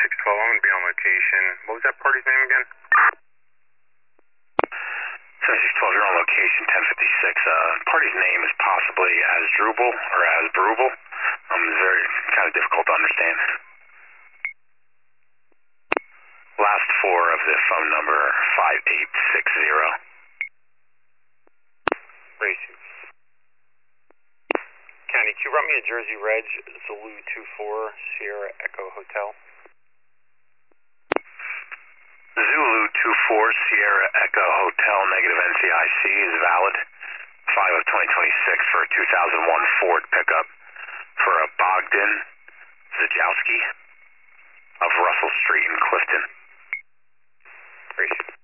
612, I'm going to be on location. What was that party's name again? 7612, you're on location, 1056. Party's name is possibly Asdrubal or Asbrubal. It's very kind of difficult to understand. Last four of the phone number, 5860. Racing. County, can you run me a Jersey Reg, Zulu 24, Sierra Echo Hotel? Zulu 24, Sierra Echo Hotel, negative NCIC is valid. 5 of 2026 for a 2001 Ford pickup for a Bogdan Zajowski of Russell Street in Clifton. Racing.